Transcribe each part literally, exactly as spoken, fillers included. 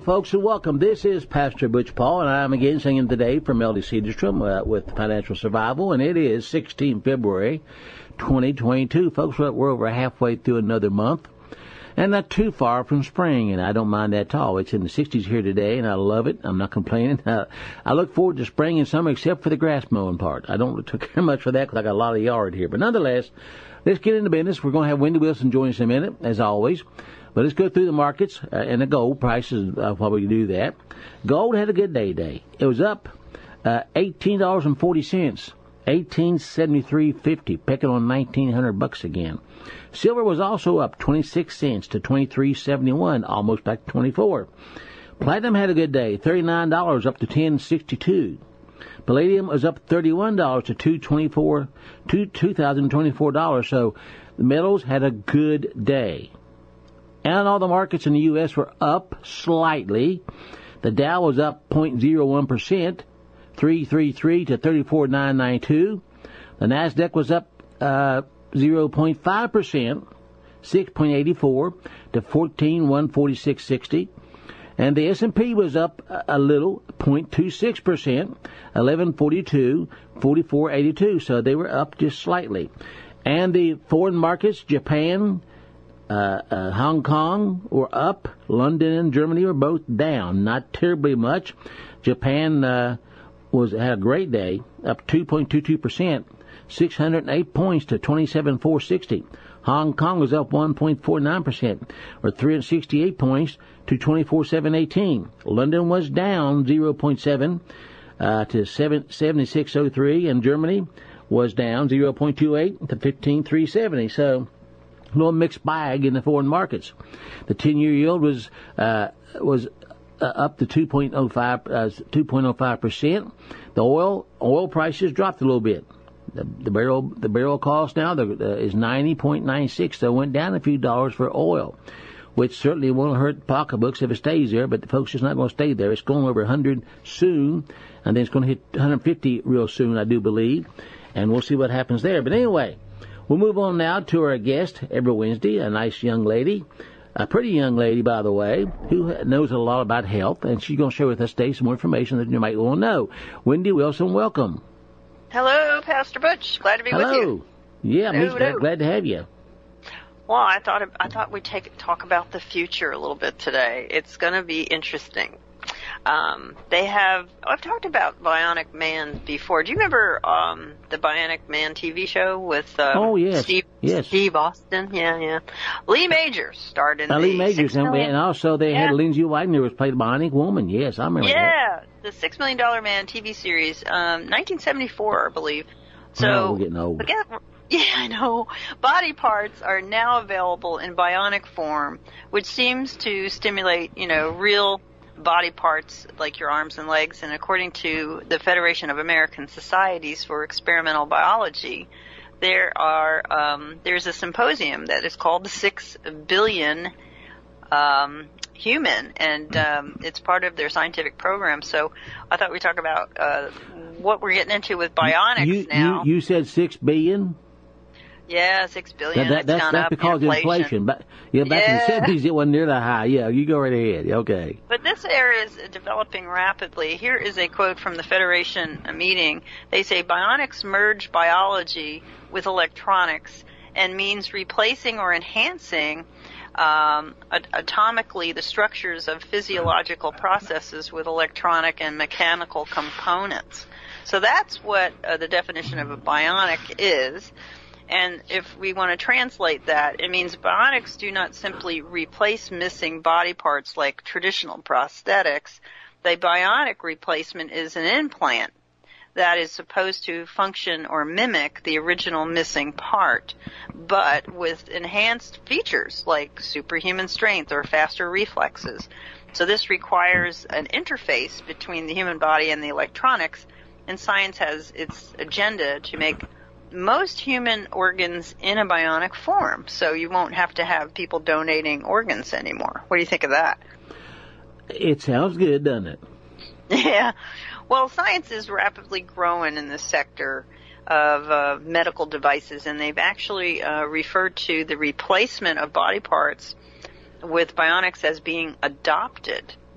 folks, and welcome. This is Pastor Butch Paul, and I'm again singing today from Melody Cedarstrom uh, with Financial Survival, and it is the sixteenth of February, twenty twenty-two. Folks, we're over halfway through another month, and not too far from spring, and I don't mind that at all. It's in the sixties here today, and I love it. I'm not complaining. Uh, I look forward to spring and summer, except for the grass mowing part. I don't take care much for that because I got a lot of yard here. But nonetheless, let's get into business. We're going to have Wendy Wilson join us in a minute, as always. But let's go through the markets uh, and the gold prices uh, while we do that. Gold had a good day today. It was up uh, eighteen dollars and forty cents, eighteen seventy-three fifty, picking on nineteen hundred bucks again. Silver was also up twenty-six cents to twenty-three seventy-one, almost back to twenty-four. Platinum had a good day, thirty-nine dollars up to ten sixty-two. Palladium was up thirty-one dollars to two twenty-four, two two thousand twenty-four dollars. So the metals had a good day. And all the markets in the U S were up slightly. The Dow was up zero point zero one percent, three thirty-three to thirty-four nine ninety-two. The Nasdaq was up uh, zero point five percent, six point eight four to fourteen one forty-six sixty. And the S and P was up a little, zero point two six percent, eleven forty-two forty-four eighty-two. So they were up just slightly. And the foreign markets, Japan, Uh, uh, Hong Kong were up. London and Germany were both down, not terribly much. Japan uh, was had a great day, up two point two two percent, six hundred eight points to twenty-seven four sixty. Hong Kong was up one point four nine percent, or three hundred sixty-eight points to twenty-four seven eighteen. London was down zero point seven uh, to seventy-six oh three, and Germany was down zero point two eight to fifteen three seventy. So a little mixed bag in the foreign markets. The ten-year yield was uh, was uh, up to two point oh five uh, two point oh five percent. The oil oil prices dropped a little bit. The, the barrel the barrel cost now the, uh, is ninety point nine six. So it went down a few dollars for oil, which certainly won't hurt pocketbooks if it stays there. But the folks, it's not going to stay there. It's going over one hundred soon, and then it's going to hit one hundred fifty real soon, I do believe. And we'll see what happens there. But anyway, we'll move on now to our guest every Wednesday, a nice young lady, a pretty young lady, by the way, who knows a lot about health, and she's going to share with us today some more information that you might want to know. Wendy Wilson, welcome. Hello, Pastor Butch. Glad to be Hello. with you. Yeah, hello, me glad, glad to have you. Well, I thought I thought we'd take talk about the future a little bit today. It's going to be interesting. Um, they have, I've talked about Bionic Man before. Do you remember um, the Bionic Man T V show with um, oh, yes. Steve, yes. Steve Austin? Yeah, yeah. Lee Majors starred in uh, the Lee Majors, and, million, and also they yeah. had Lindsay Wagner was played by Bionic Woman. Yes, I remember yeah, that. the Six Million Dollar Man T V series, um, nineteen seventy-four, I believe. So, oh, we're getting old. Again, yeah, I know. Body parts are now available in bionic form, which seems to stimulate, you know, real body parts like your arms and legs. And according to the Federation of American Societies for Experimental Biology, there are um, there's a symposium that is called the Six Billion um, Human, and um, it's part of their scientific program. So I thought we'd talk about uh, what we're getting into with bionics you, now. You, you said six billion? Yeah, six billion. That, that, that's gone that's up. because inflation. of inflation. But yeah, back yeah. in the seventies, it wasn't nearly high. Yeah, you go right ahead. Okay. But this area is developing rapidly. Here is a quote from the Federation meeting. They say bionics merge biology with electronics and means replacing or enhancing um, atomically the structures of physiological processes with electronic and mechanical components. So that's what uh, the definition of a bionic is. And if we want to translate that, it means bionics do not simply replace missing body parts like traditional prosthetics. The bionic replacement is an implant that is supposed to function or mimic the original missing part, but with enhanced features like superhuman strength or faster reflexes. So this requires an interface between the human body and the electronics, and science has its agenda to make most human organs in a bionic form, so you won't have to have people donating organs anymore. What do you think of that? It sounds good, doesn't it? Yeah. Well, science is rapidly growing in this sector of uh, medical devices, and they've actually uh, referred to the replacement of body parts with bionics as being adopted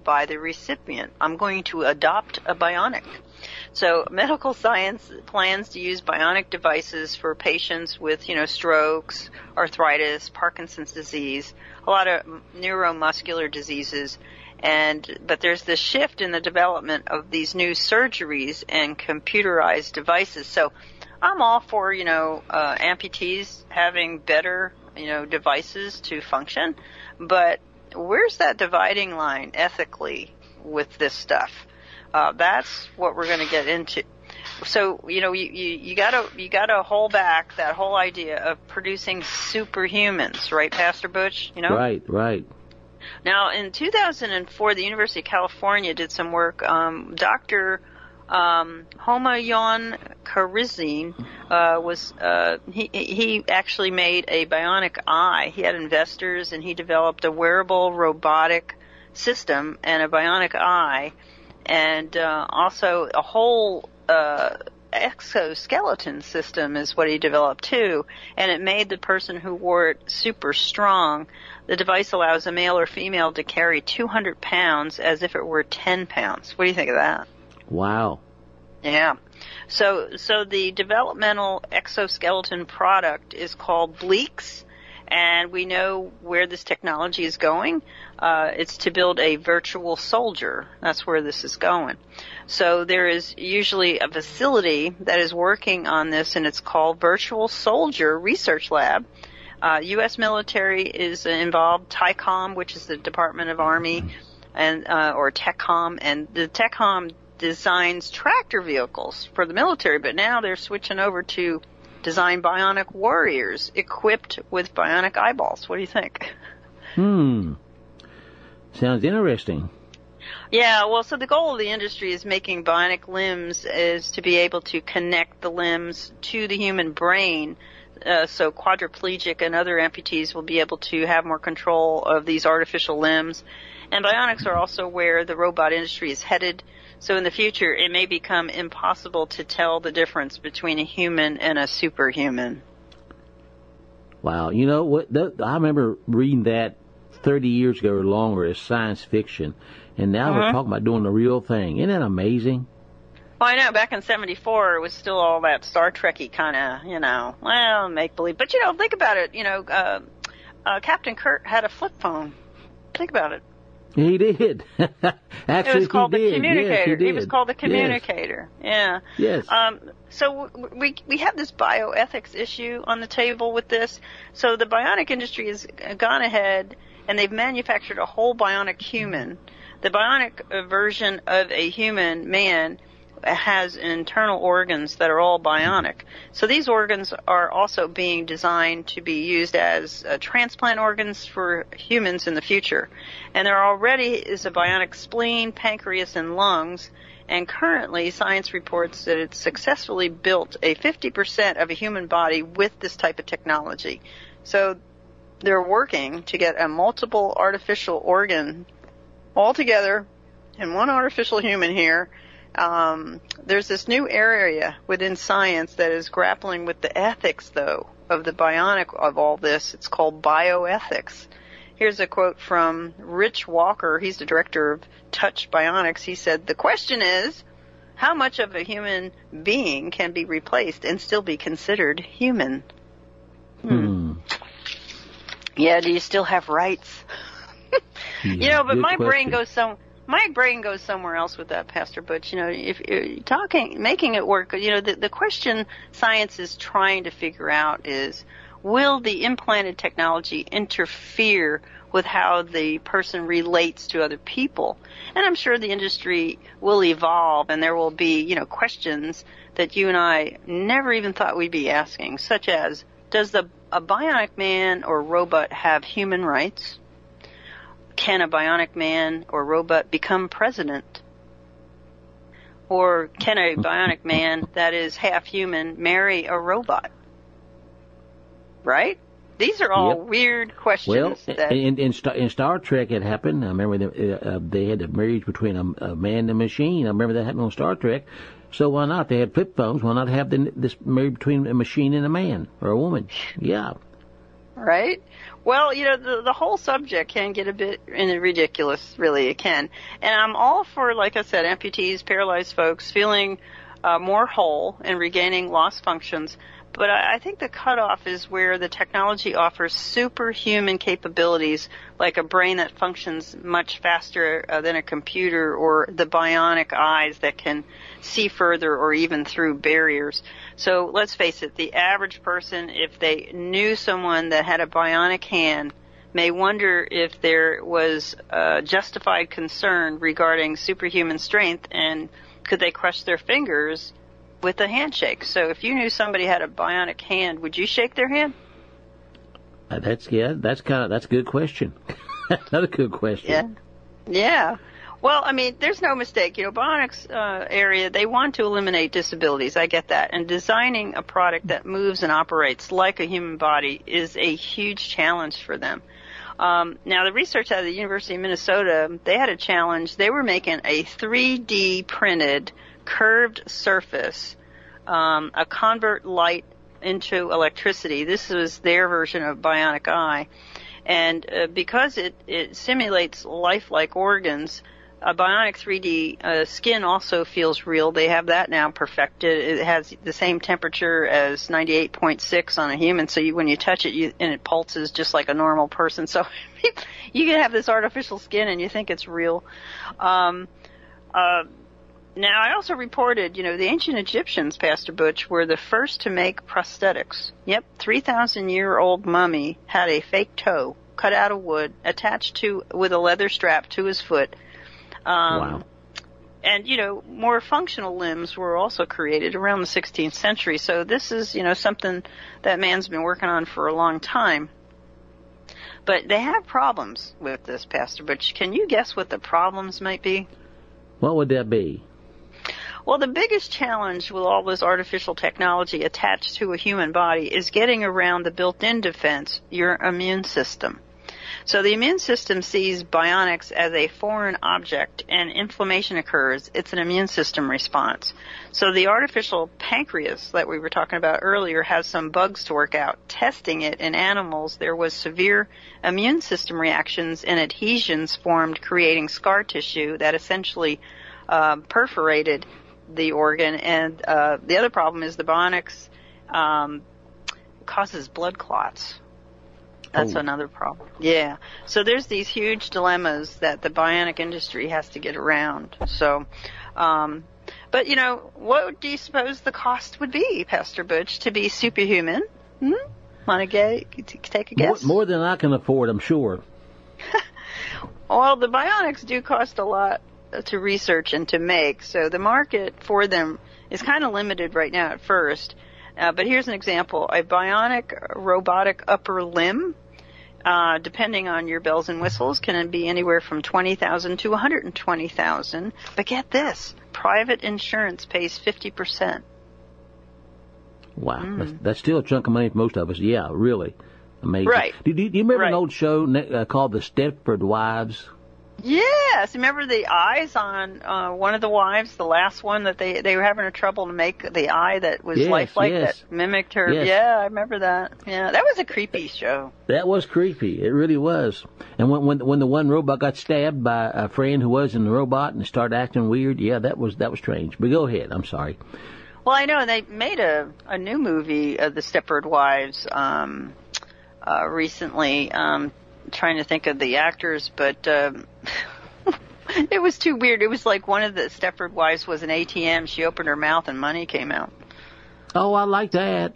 by the recipient. I'm going to adopt a bionic. So medical science plans to use bionic devices for patients with, you know, strokes, arthritis, Parkinson's disease, a lot of neuromuscular diseases. And but there's this shift in the development of these new surgeries and computerized devices. So I'm all for, you know, uh, amputees having better, you know, devices to function. But where's that dividing line ethically with this stuff? Uh, that's what we're going to get into. So, you know, you, you, you gotta, you gotta hold back that whole idea of producing superhumans, right, Pastor Butch? You know? Right, right. Now, in two thousand four, the University of California did some work. Um, Doctor Um, Homayoun Karizin uh, was uh, he he actually made a bionic eye. He had investors, and he developed a wearable robotic system and a bionic eye, and uh, also a whole uh, exoskeleton system is what he developed too. And it made the person who wore it super strong. The device allows a male or female to carry two hundred pounds as if it were ten pounds. What do you think of that? Wow. Yeah. So so the developmental exoskeleton product is called Bleeks, and we know where this technology is going. Uh, it's to build a virtual soldier. That's where this is going. So there is usually a facility that is working on this, and it's called Virtual Soldier Research Lab. Uh, U S military is involved, TICOM, which is the Department of Army, and uh, or TECOM, and the TECOM designs tractor vehicles for the military, but now they're switching over to design bionic warriors equipped with bionic eyeballs. What do you think? Hmm. Sounds interesting. Yeah, well, so the goal of the industry is making bionic limbs is to be able to connect the limbs to the human brain. Uh, so quadriplegic and other amputees will be able to have more control of these artificial limbs. And bionics are also where the robot industry is headed. So in the future, it may become impossible to tell the difference between a human and a superhuman. Wow. You know what? Th- I remember reading that thirty years ago or longer as science fiction, and now mm-hmm. we're talking about doing the real thing. Isn't that amazing? Well, I know back in seventy-four, it was still all that Star Trek-y kind of, you know, well, make-believe. But, you know, think about it. You know, uh, uh, Captain Kirk had a flip phone. Think about it. He did. Actually, it was called he the did. communicator. Yes, he, did. he was called the communicator. Yes. Yeah. Yes. Um, so we we have this bioethics issue on the table with this. So the bionic industry has gone ahead and they've manufactured a whole bionic human. The bionic version of a human man has internal organs that are all bionic. So these organs are also being designed to be used as uh, transplant organs for humans in the future. And there already is a bionic spleen, pancreas, and lungs. And currently, science reports that it's successfully built a fifty percent of a human body with this type of technology. So they're working to get a multiple artificial organ all together in one artificial human here. Um, there's this new area within science that is grappling with the ethics, though, of the bionic of all this. It's called bioethics. Here's a quote from Rich Walker. He's the director of Touch Bionics. He said, "The question is, how much of a human being can be replaced and still be considered human?" Hmm. hmm. Yeah, do you still have rights? Yeah, you know, but my question. brain goes some... My brain goes somewhere else with that, Pastor Butch. You know, if you're talking, making it work, you know, the, the question science is trying to figure out is, will the implanted technology interfere with how the person relates to other people? And I'm sure the industry will evolve, and there will be, you know, questions that you and I never even thought we'd be asking, such as, does the a bionic man or robot have human rights? Can a bionic man or robot become president? Or can a bionic man that is half human marry a robot? Right? These are all yep. weird questions. Well, that in, in, Star, in Star Trek it happened. I remember the, uh, they had the marriage between a, a man and a machine. I remember that happened on Star Trek. So why not? They had flip phones. Why not have the, this marriage between a machine and a man or a woman? Yeah. right? Well, you know, the, the whole subject can get a bit ridiculous, really, it can. And I'm all for, like I said, amputees, paralyzed folks feeling uh, more whole and regaining lost functions. But I, I think the cutoff is where the technology offers superhuman capabilities, like a brain that functions much faster uh, than a computer, or the bionic eyes that can see further or even through barriers. So let's face it, the average person, if they knew someone that had a bionic hand, may wonder if there was a justified concern regarding superhuman strength, and could they crush their fingers with a handshake. So if you knew somebody had a bionic hand, would you shake their hand? Uh, that's yeah. That's kind of that's a good question. Another good question. Yeah. Yeah. Well, I mean, there's no mistake. You know, bionics uh, area, they want to eliminate disabilities. I get that. And designing a product that moves and operates like a human body is a huge challenge for them. Um, now, the research out of the University of Minnesota, they had a challenge. They were making a three D printed curved surface, um, a convert light into electricity. This was their version of bionic eye. And uh, because it, it simulates lifelike organs, a bionic three D uh, skin also feels real. They have that now perfected. It has the same temperature as ninety-eight point six on a human, so you, when you touch it, you, and it pulses just like a normal person. So you can have this artificial skin and you think it's real. Um, uh, now, I also reported, you know, the ancient Egyptians, Pastor Butch, were the first to make prosthetics. Yep, three thousand year old mummy had a fake toe cut out of wood, attached to with a leather strap to his foot. Um, wow. And, you know, more functional limbs were also created around the sixteenth century. So this is, you know, something that man's been working on for a long time. But they have problems with this, Pastor Butch. Can you guess what the problems might be? What would that be? Well, the biggest challenge with all this artificial technology attached to a human body is getting around the built-in defense, your immune system. So the immune system sees bionics as a foreign object, and inflammation occurs. It's an immune system response. So the artificial pancreas that we were talking about earlier has some bugs to work out. Testing it in animals, there was severe immune system reactions and adhesions formed, creating scar tissue that essentially uh, perforated the organ. And uh, the other problem is the bionics um, causes blood clots. That's oh. another problem. Yeah. So there's these huge dilemmas that the bionic industry has to get around. So, um, but you know, what do you suppose the cost would be, Pastor Butch, to be superhuman? Hmm? Want to get, take a guess? More, more than I can afford, I'm sure. Well, the bionics do cost a lot to research and to make, so the market for them is kind of limited right now at first. Uh, but here's an example. A bionic robotic upper limb, uh, depending on your bells and whistles, can be anywhere from twenty thousand dollars to one hundred twenty thousand dollars. But get this, private insurance pays fifty percent. Wow. Mm. That's, that's still a chunk of money for most of us. Yeah, really. Amazing. Right. Do, do, do you remember right. an old show uh, called The Stepford Wives? Yes, remember the eyes on uh, one of the wives, the last one that they they were having a trouble to make the eye that was yes, lifelike, yes. that mimicked her. Yes. Yeah, I remember that. Yeah, that was a creepy show. That was creepy. It really was. And when when when the one robot got stabbed by a friend who was in the robot and started acting weird, yeah, that was that was strange. But go ahead. I'm sorry. Well, I know they made a a new movie of the Stepford Wives um, uh, recently. Um, trying to think of the actors, but um, it was too weird. It was like one of the Stepford Wives was an A T M. She opened her mouth and money came out. Oh, I like that.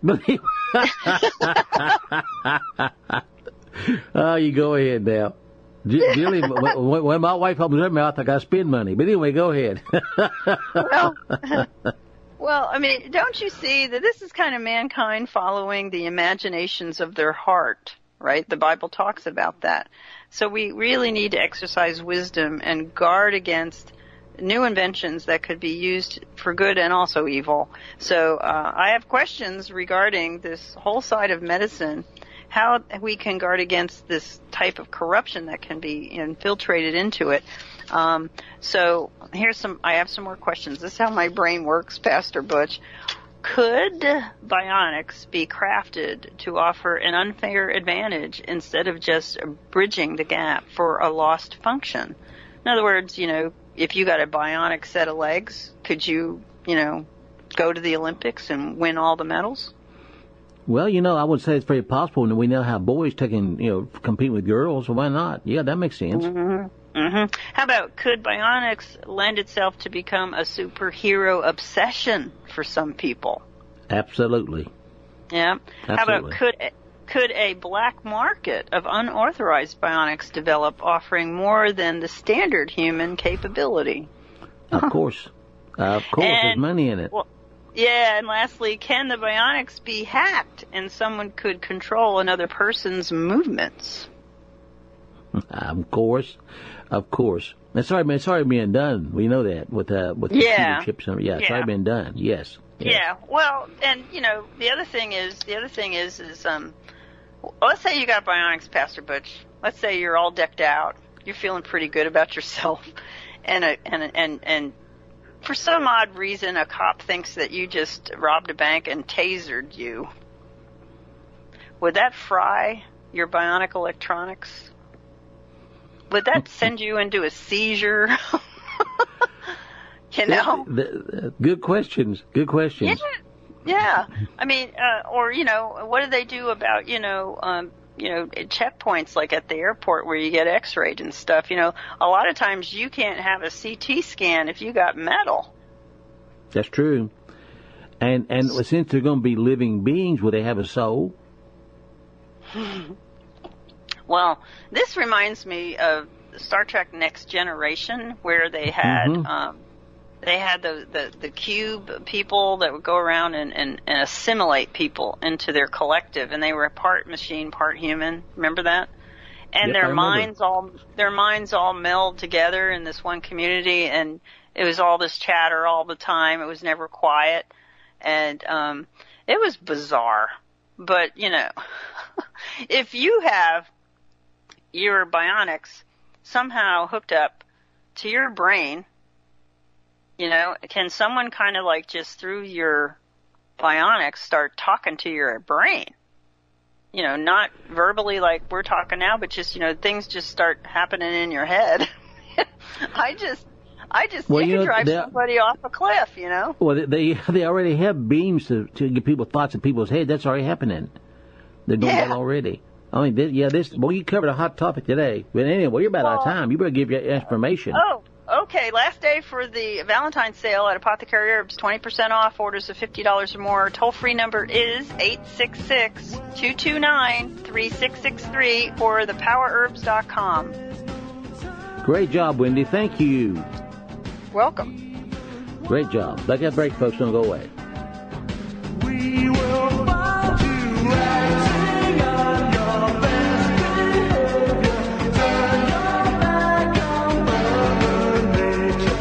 Oh, you go ahead now. Julie, when, when my wife opens her mouth, I got to spend money. But anyway, go ahead. well, well, I mean, don't you see that this is kind of mankind following the imaginations of their heart? Right? The Bible talks about that. So we really need to exercise wisdom and guard against new inventions that could be used for good and also evil. So uh, I have questions regarding this whole side of medicine, how we can guard against this type of corruption that can be infiltrated into it. Um, so here's some, I have some more questions. This is how my brain works, Pastor Butch. could bionics be crafted to offer an unfair advantage instead of just bridging the gap for a lost function? In other words, you know, if you got a bionic set of legs, could you, you know, go to the Olympics and win all the medals? Well, you know, I would say it's very possible, and we know how boys taking, you know, compete with girls, so why not? Yeah, that makes sense. Mm-hmm. Mm-hmm. How about, could bionics lend itself to become a superhero obsession for some people? Absolutely. Yeah. Absolutely. How about, could could a black market of unauthorized bionics develop, offering more than the standard human capability? Of course. Uh, of course, and, there's money in it. Well, yeah, and lastly, can the bionics be hacked and someone could control another person's movements? Of course. Of course. It's already, it's already being done. We know that with uh, with yeah. computer chips. And, yeah, it's yeah. already been done. Yes. yes. Yeah. Well, and you know, the other thing is, the other thing is, is um, let's say you got bionics, Pastor Butch. Let's say you're all decked out. You're feeling pretty good about yourself, and a, and and and for some odd reason, a cop thinks that you just robbed a bank and tasered you. Would that fry your bionic electronics? Would that send you into a seizure? You know? The, the, good questions. Good questions. Yeah. Yeah. I mean, uh, or, you know, what do they do about, you know, um, you know, checkpoints like at the airport where you get x-rayed and stuff? You know, a lot of times you can't have a C T scan if you got metal. That's true. And, and since they're going to be living beings, will they have a soul? Well, this reminds me of Star Trek Next Generation, where they had mm-hmm. um, they had the, the, the cube people that would go around and, and, and assimilate people into their collective, and they were part machine, part human. Remember that? And yep, their minds all their minds all meld together in this one community, and it was all this chatter all the time. It was never quiet, and um, it was bizarre. But you know, if you have your bionics somehow hooked up to your brain, you know, can someone kind of like just through your bionics start talking to your brain? You know, not verbally like we're talking now, but just, you know, things just start happening in your head. I just, I just, well, you, you can know, drive somebody off a cliff, you know? Well, they they already have beams to, to get people thoughts in people's heads. That's already happening. They're doing yeah. that already. I mean, this, yeah, this, well, you covered a hot topic today. But anyway, you're about well, out of time. You better give your information. Oh, okay. Last day for the Valentine's sale at Apothecary Herbs, twenty percent off, orders of fifty dollars or more. Toll-free number is eight six six, two two nine, three six six three or the power herbs dot com. Great job, Wendy. Thank you. Welcome. Great job. Back at break, folks. Don't go away. We will find you acting on your best behavior. Turn your back on Mother Nature.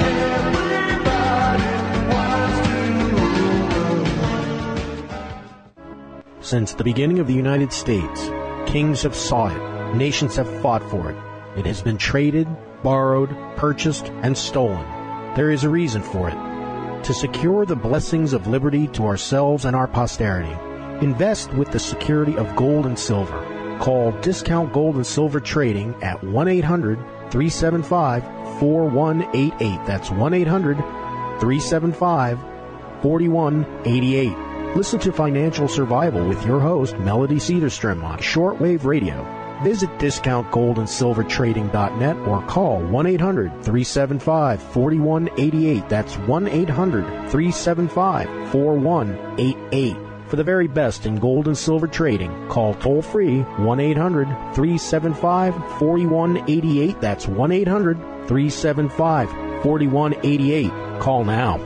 Everybody wants to. Since the beginning of the United States, kings have sought it, nations have fought for it. It has been traded, borrowed, purchased, and stolen. There is a reason for it. To secure the blessings of liberty to ourselves and our posterity, invest with the security of gold and silver. Call Discount Gold and Silver Trading at one eight hundred, three seven five, four one eight eight. That's one eight hundred, three seven five, four one eight eight. Listen to Financial Survival with your host, Melody Cedarstrom, on shortwave radio. Visit discount gold and silver trading dot net or call one eight hundred, three seven five, four one eight eight. That's one eight hundred, three seven five, four one eight eight. For the very best in gold and silver trading, call toll-free one eight hundred, three seven five, four one eight eight. That's one eight hundred, three seven five, four one eight eight. Call now.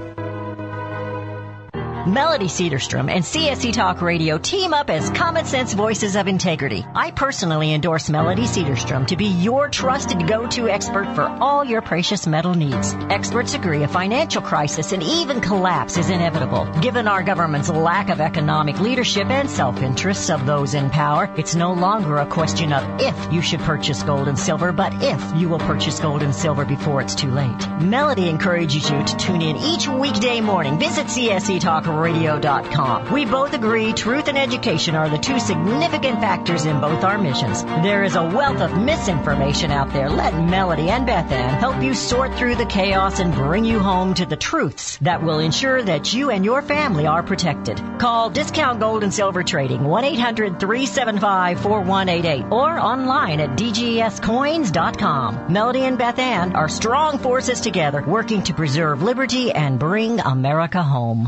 Melody Cedarstrom and C S E Talk Radio team up as Common Sense Voices of Integrity. I personally endorse Melody Cedarstrom to be your trusted go-to expert for all your precious metal needs. Experts agree a financial crisis and even collapse is inevitable. Given our government's lack of economic leadership and self-interests of those in power, it's no longer a question of if you should purchase gold and silver, but if you will purchase gold and silver before it's too late. Melody encourages you to tune in each weekday morning. Visit C S E Talk radio dot com. We both agree truth and education are the two significant factors in both our missions. There is a wealth of misinformation out there. Let Melody and Beth Ann help you sort through the chaos and bring you home to the truths that will ensure that you and your family are protected. Call Discount Gold and Silver Trading, one eight hundred three seven five four one eight eight, or online at d g s coins dot com. Melody and Beth Ann are strong forces together, working to preserve liberty and bring America home.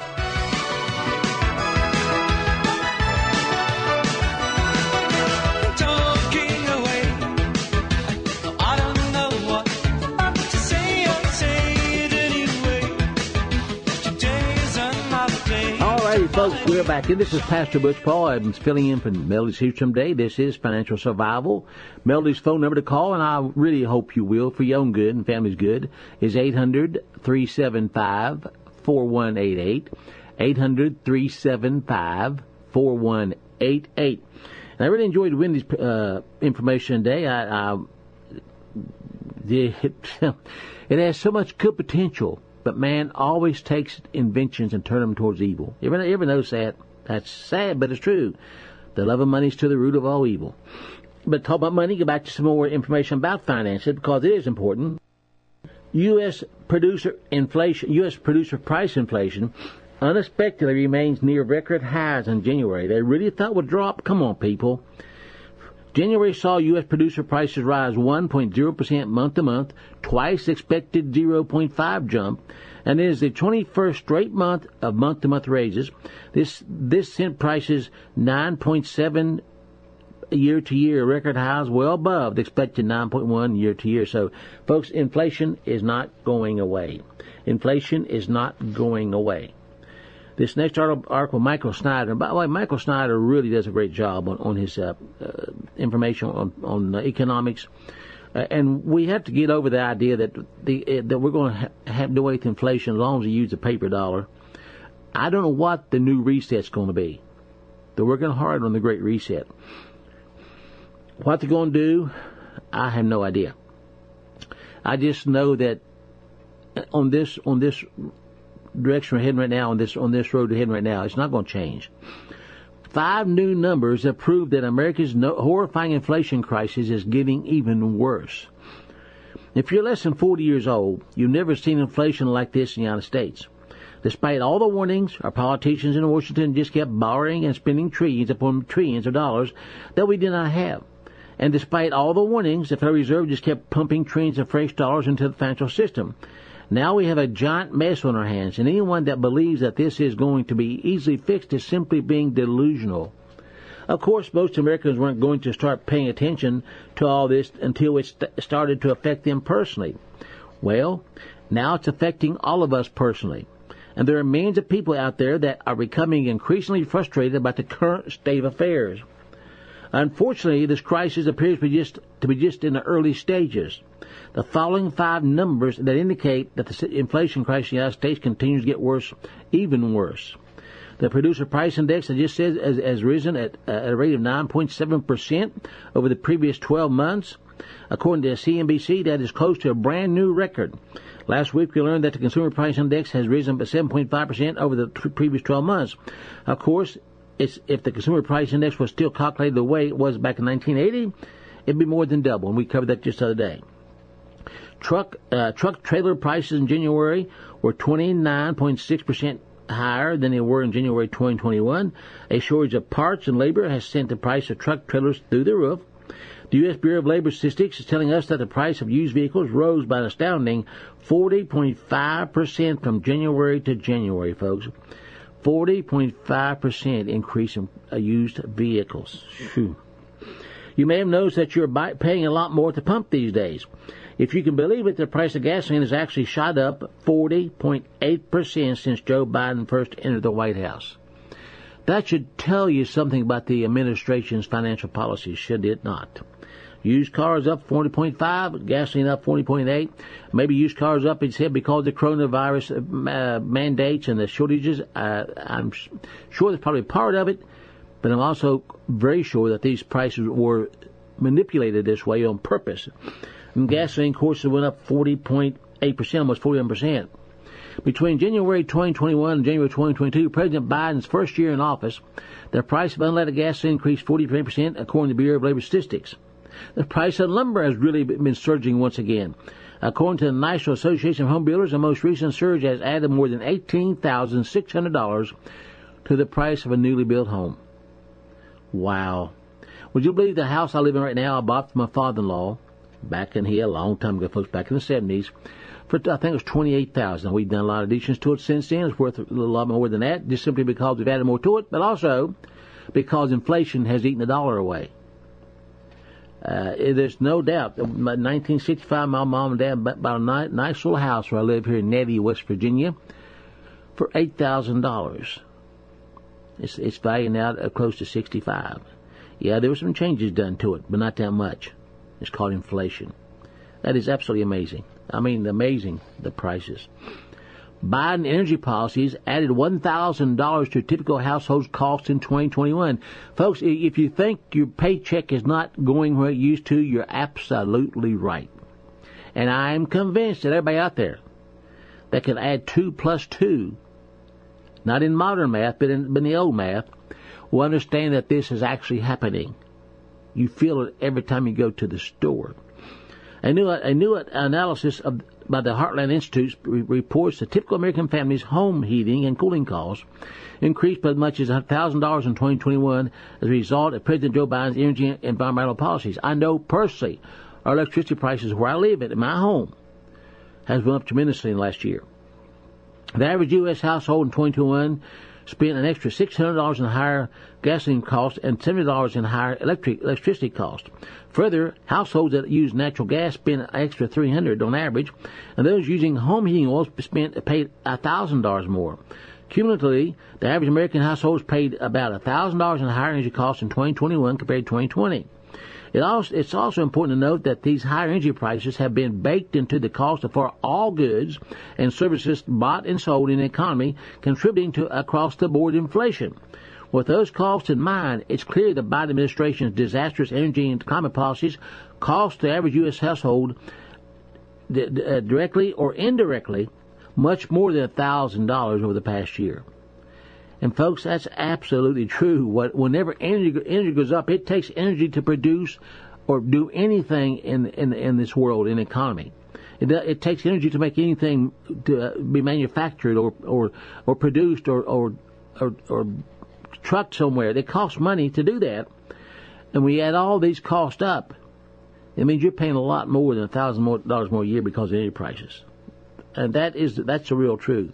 Folks, we're back in. This is Pastor Butch Paul. I'm filling in for Melody Seastrom Day. This is Financial Survival. Melody's phone number to call, and I really hope you will, for your own good and family's good, is eight hundred three seven five four one eight eight. eight hundred three seven five four one eight eight. And I really enjoyed Wendy's uh, information today. I, I, it, it has so much good potential. But man always takes inventions and turns them towards evil. You ever, you ever notice that? That's sad, but it's true. The love of money is to the root of all evil. But talk about money, go back to some more information about finances, because it is important. U S producer inflation, U S producer price inflation unexpectedly remains near record highs in January. They really thought would drop. Come on, people. January saw U S producer prices rise one point zero percent month to month, twice expected zero point five jump, and it is the twenty-first straight month of month-to-month raises. This this sent prices nine point seven year-to-year, record highs, well above the expected nine point one year-to-year. So, folks, inflation is not going away. Inflation is not going away. This next article, Michael Snyder. And by the way, Michael Snyder really does a great job on, on his uh, uh, information on, on uh, economics. Uh, and we have to get over the idea that the uh, that we're going to ha- have to wait with inflation as long as we use the paper dollar. I don't know what the new reset's going to be. They're working hard on the Great Reset. What they're going to do, I have no idea. I just know that on this on this. direction we're heading right now, on this on this road we're heading right now, it's not going to change. Five new numbers have proved that America's no, horrifying inflation crisis is getting even worse. If you're less than forty years old, you've never seen inflation like this in the United States. Despite all the warnings, our politicians in Washington just kept borrowing and spending trillions upon trillions of dollars that we did not have. And despite all the warnings, the Federal Reserve just kept pumping trillions of fresh dollars into the financial system. Now we have a giant mess on our hands, and anyone that believes that this is going to be easily fixed is simply being delusional. Of course, most Americans weren't going to start paying attention to all this until it st- started to affect them personally. Well, now it's affecting all of us personally. And there are millions of people out there that are becoming increasingly frustrated about the current state of affairs. Unfortunately, this crisis appears to be just, to be just in the early stages. The following five numbers that indicate that the inflation crisis in the United States continues to get worse, even worse. The producer price index, I just said, has, has risen at, uh, at a rate of nine point seven percent over the previous twelve months. According to C N B C, that is close to a brand new record. Last week, we learned that the consumer price index has risen by seven point five percent over the t- previous twelve months. Of course, it's, if the consumer price index was still calculated the way it was back in nineteen eighty, it'd be more than double, and we covered that just the other day. Truck uh, truck trailer prices in January were twenty-nine point six percent higher than they were in January twenty twenty-one. A shortage of parts and labor has sent the price of truck trailers through the roof. The U S Bureau of Labor Statistics is telling us that the price of used vehicles rose by an astounding forty point five percent from January to January, folks. forty point five percent increase in uh, used vehicles. Whew. You may have noticed that you're buy- paying a lot more at the pump these days. If you can believe it, the price of gasoline has actually shot up forty point eight percent since Joe Biden first entered the White House. That should tell you something about the administration's financial policies, should it not? Used cars up forty point five, gasoline up forty point eight. Maybe used cars up, it's said, because of the coronavirus uh, mandates and the shortages. Uh, I'm sure that's probably part of it, but I'm also very sure that these prices were manipulated this way on purpose. And gasoline courses went up forty point eight percent, almost forty-one percent. Between January twenty twenty-one and January twenty twenty-two, President Biden's first year in office, the price of unleaded gas increased forty-three percent, according to the Bureau of Labor Statistics. The price of lumber has really been surging once again. According to the National Association of Home Builders, the most recent surge has added more than eighteen thousand six hundred dollars to the price of a newly built home. Wow. Would you believe the house I live in right now I bought from my father-in-law back in here a long time ago, folks, back in the seventies, for I think it was twenty-eight thousand dollars. We've done a lot of additions to it since then. It's worth a little lot more than that, just simply because we've added more to it, but also because inflation has eaten the dollar away. Uh, there's no doubt. In nineteen sixty-five, my mom and dad bought a nice, nice little house where I live here in Nettie, West Virginia, for eight thousand dollars. It's, it's valued now at close to sixty-five. Yeah, there were some changes done to it, but not that much. It's called inflation. That is absolutely amazing. I mean, amazing, the prices. Biden energy policies added one thousand dollars to typical household costs in twenty twenty-one. Folks, if you think your paycheck is not going where it used to, you're absolutely right. And I'm convinced that everybody out there that can add two plus two, not in modern math, but in, but in the old math, will understand that this is actually happening. You feel it every time you go to the store. A new, a new analysis of, by the Heartland Institute reports that typical American families' home heating and cooling costs increased by as much as one thousand dollars in twenty twenty-one as a result of President Joe Biden's energy and environmental policies. I know personally our electricity prices where I live at, in my home, has gone up tremendously in the last year. The average U S household in twenty twenty-one spent an extra six hundred dollars in higher gasoline costs and seventy dollars in higher electric electricity costs. Further, households that use natural gas spend an extra three hundred dollars on average, and those using home heating oils spent paid one thousand dollars more. Cumulatively, the average American households paid about one thousand dollars in higher energy costs in twenty twenty-one compared to twenty twenty. It also, it's also important to note that these higher energy prices have been baked into the cost for all goods and services bought and sold in the economy, contributing to across-the-board inflation. With those costs in mind, it's clear the Biden administration's disastrous energy and climate policies cost the average U S household d- d- uh, directly or indirectly much more than one thousand dollars over the past year. And folks, that's absolutely true. What, whenever energy, energy goes up, it takes energy to produce or do anything in in, in this world, in the economy. It, it takes energy to make anything to uh, be manufactured or or, or produced or or, or or trucked somewhere. It costs money to do that. And we add all these costs up, it means you're paying a lot more than one thousand dollars more a year because of energy prices. And that is that's the real truth.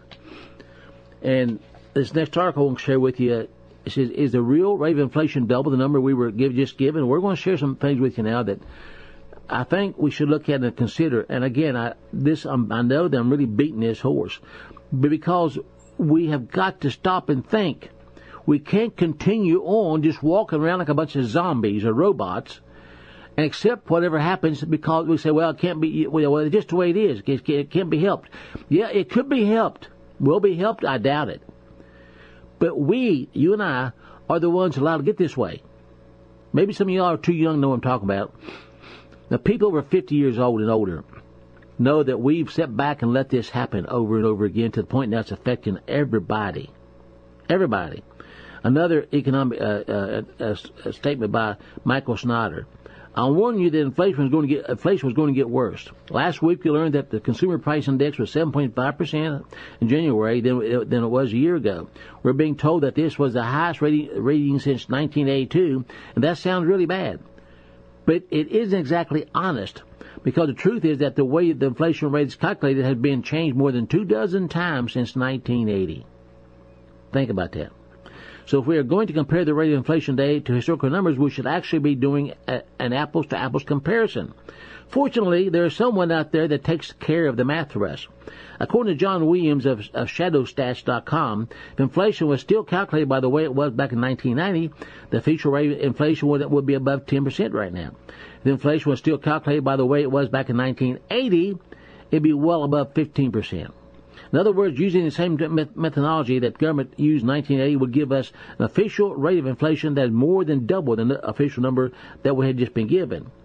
And this next article I want to share with you, it says, is the real rate of inflation double the number we were give, just given? We're going to share some things with you now that I think we should look at and consider. And again, I this um, I know that I'm really beating this horse, but because we have got to stop and think. We can't continue on just walking around like a bunch of zombies or robots and accept whatever happens because we say, well, it can't be, well, it's just the way it is. It can't be helped. Yeah, it could be helped. Will be helped? I doubt it. But we, you and I, are the ones allowed to get this way. Maybe some of y'all are too young to know what I'm talking about. Now, people over fifty years old and older know that we've stepped back and let this happen over and over again to the point now it's affecting everybody. Everybody. Another economic uh, uh, uh, uh, statement by Michael Snyder. I'm warning you that inflation was going to get inflation was going to get worse. Last week, we learned that the consumer price index was seven point five percent in January than it, than it was a year ago. We're being told that this was the highest rating, rating since nineteen eighty-two, and that sounds really bad. But it isn't exactly honest, because the truth is that the way the inflation rate is calculated has been changed more than two dozen times since nineteen eighty. Think about that. So if we are going to compare the rate of inflation today to historical numbers, we should actually be doing a, an apples-to-apples comparison. Fortunately, there is someone out there that takes care of the math for us. According to John Williams of, of shadow stats dot com, if inflation was still calculated by the way it was back in nineteen ninety, the future rate of inflation would, would be above ten percent right now. If inflation was still calculated by the way it was back in nineteen eighty, it'd be well above fifteen percent. In other words, using the same methodology that government used in nineteen eighty would give us an official rate of inflation that is more than double than the official number that we had just been given.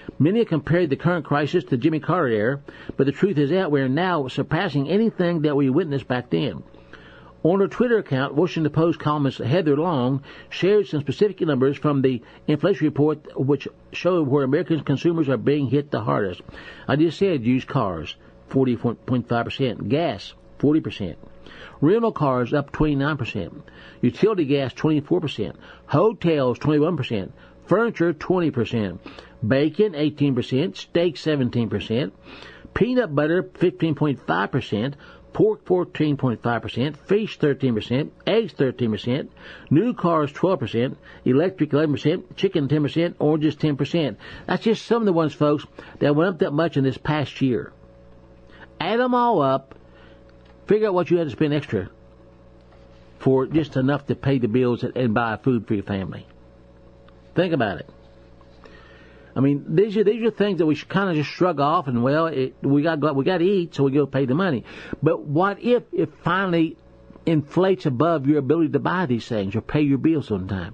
Many have compared the current crisis to the Jimmy Carter era, but the truth is that we're now surpassing anything that we witnessed back then. On her Twitter account, Washington Post columnist Heather Long shared some specific numbers from the inflation report which show where American consumers are being hit the hardest. I just said used cars, forty point five percent. Gas, forty percent. Rental cars up twenty-nine percent. Utility gas, twenty-four percent. Hotels, twenty-one percent. Furniture, twenty percent. Bacon, eighteen percent. Steak, seventeen percent. Peanut butter, fifteen point five percent. Pork, fourteen point five percent. Fish, thirteen percent. Eggs, thirteen percent. New cars, twelve percent. Electric, eleven percent. Chicken, ten percent. Oranges, ten percent. That's just some of the ones, folks, that went up that much in this past year. Add them all up. Figure out what you had to spend extra for just enough to pay the bills and buy food for your family. Think about it. I mean, these are these are things that we should kind of just shrug off and, well, it, we got we got to eat, so we go pay the money. But what if it finally inflates above your ability to buy these things or pay your bills on time?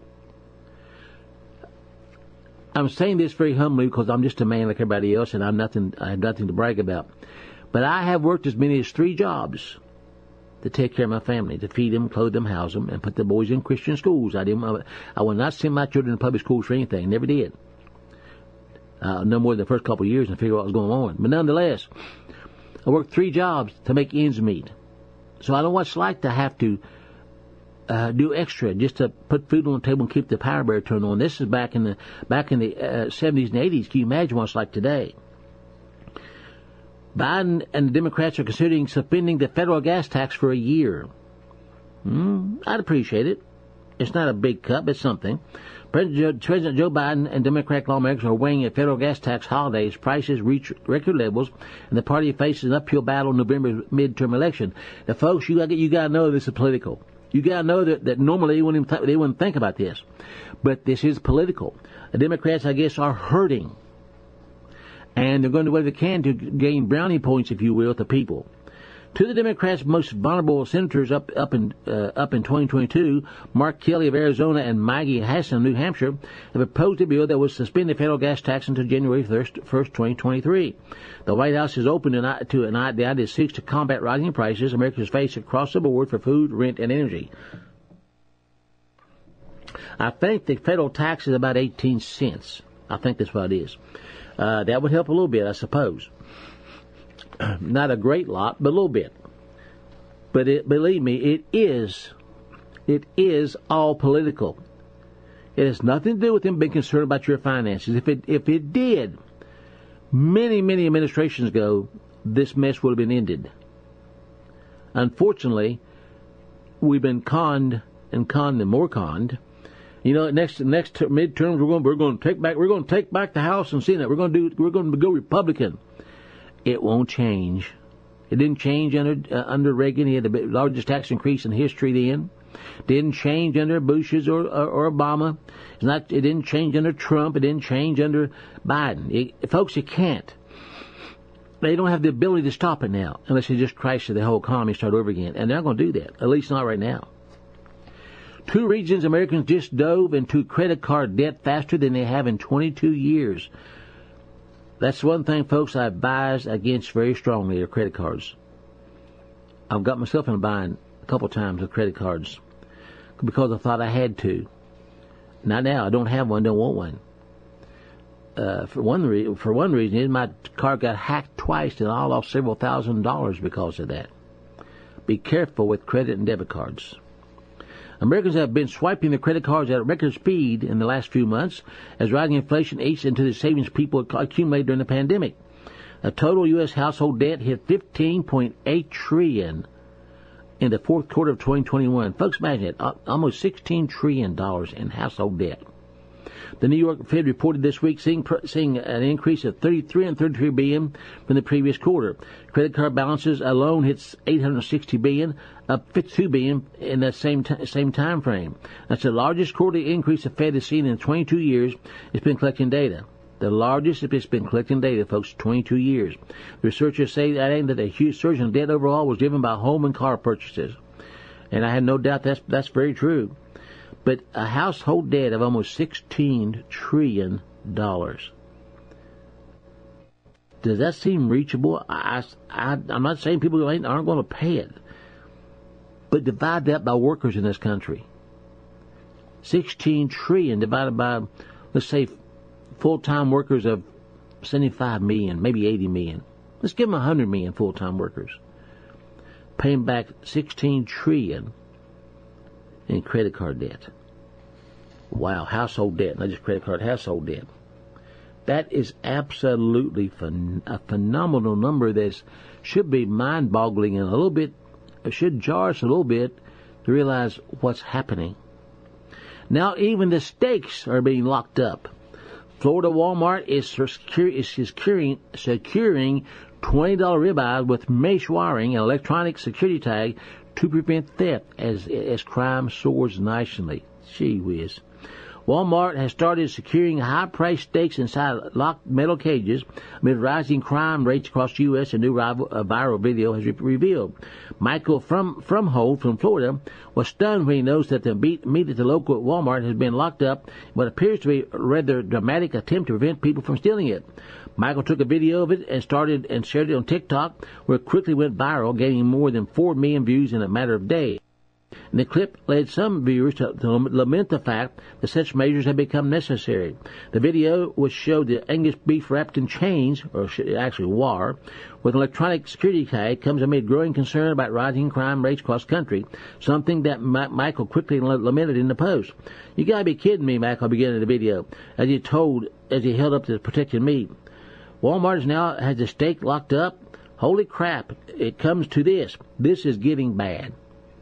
I'm saying this very humbly because I'm just a man like everybody else, and I'm nothing. I have nothing to brag about. But I have worked as many as three jobs to take care of my family, to feed them, clothe them, house them, and put the boys in Christian schools. I didn't. I will not send my children to public schools for anything. Never did. Uh, no more than the first couple of years and figure out what was going on. But nonetheless, I worked three jobs to make ends meet. So I know what it's like to have to uh, do extra just to put food on the table and keep the power bear turned on. This is back in the back in the uh, seventies and eighties. Can you imagine what it's like today? Biden and the Democrats are considering suspending the federal gas tax for a year. Hmm, I'd appreciate it. It's not a big cut, but something. President Joe, President Joe Biden and Democratic lawmakers are weighing a federal gas tax holiday as prices reach record levels, and the party faces an uphill battle in November's midterm election. Now, folks, you got you got to know this is political. You got to know that, that normally they wouldn't, even th- they wouldn't think about this, but this is political. The Democrats, I guess, are hurting, and they're going to do whatever they can to gain brownie points, if you will, with the people. Two of the Democrats' most vulnerable senators up up in uh, up in twenty twenty-two, Mark Kelly of Arizona and Maggie Hassan of New Hampshire, have opposed a bill that would suspend the federal gas tax until January first, twenty twenty-three. The White House is open to, to an idea that seeks to combat rising prices Americans face across the board for food, rent, and energy. I think the federal tax is about eighteen cents. I think that's what it is. Uh, that would help a little bit, I suppose. Not a great lot, but a little bit. But it, believe me, it is, it is all political. It has nothing to do with them being concerned about your finances. If it, if it did, many, many administrations ago, this mess would have been ended. Unfortunately, we've been conned and conned and more conned. You know, next next midterms we're going we're going to take back we're going to take back the House and Senate. We're going to do we're going to go Republican. It won't change. It didn't change under uh, under Reagan. He had the largest tax increase in history then. Didn't change under Bush's or, or, or Obama. It's not. It didn't change under Trump. It didn't change under Biden. It, folks, you can't. They don't have the ability to stop it now unless you just crash the whole economy and start over again. And they're not going to do that. At least not right now. Two regions Americans just dove into credit card debt faster than they have in twenty-two years. That's one thing, folks, I advise against very strongly are credit cards. I've got myself in a bind a couple times with credit cards because I thought I had to. Not now. I don't have one, don't want one. Uh, for one re- for one reason, is my card got hacked twice and I lost several thousand dollars because of that. Be careful with credit and debit cards. Americans have been swiping their credit cards at record speed in the last few months as rising inflation eats into the savings people accumulated during the pandemic. The total U S household debt hit fifteen point eight trillion dollars in the fourth quarter of twenty twenty-one. Folks, imagine it, almost sixteen trillion dollars in household debt. The New York Fed reported this week seeing, seeing an increase of thirty-three and thirty-three billion dollars from the previous quarter. Credit card balances alone hits eight hundred sixty billion dollars, up fifty-two billion dollars in that same t- same time frame. That's the largest quarterly increase the Fed has seen in twenty-two years. It's been collecting data. The largest it's been collecting data, folks, twenty-two years. Researchers say that, that the huge surge in debt overall was driven by home and car purchases. And I have no doubt that's that's very true. But a household debt of almost sixteen trillion dollars. Does that seem reachable? I, I, I'm not saying people ain't, aren't going to pay it, but divide that by workers in this country. sixteen trillion divided by, let's say, full-time workers of seventy-five million, maybe eighty million. Let's give them one hundred million full-time workers. Paying back sixteen trillion in credit card debt. Wow, household debt, not just credit card, household debt. That is absolutely phen- a phenomenal number that should be mind-boggling and a little bit, should jar us a little bit to realize what's happening. Now even the steaks are being locked up. Florida Walmart is, secure, is securing, securing twenty dollars ribeyes with mesh wiring and electronic security tag to prevent theft as, as crime soars nationally. Gee whiz. Walmart has started securing high-priced steaks inside locked metal cages amid rising crime rates across the U S. A new rival, a viral video has re- revealed. Michael from Frumhold from Florida was stunned when he noticed that the meat, meat at the local Walmart has been locked up, what appears to be a rather dramatic attempt to prevent people from stealing it. Michael took a video of it and started and shared it on TikTok, where it quickly went viral, gaining more than four million views in a matter of days. And the clip led some viewers to, to lament the fact that such measures have become necessary. The video, which showed the Angus beef wrapped in chains, or actually wire, with electronic security tag, comes amid growing concern about rising crime rates across the country, something that Ma- Michael quickly lamented in the post. You gotta be kidding me, Michael began in the video, as he told, as he held up the protected meat. Walmart now has the steak locked up. Holy crap, it comes to this. This is getting bad.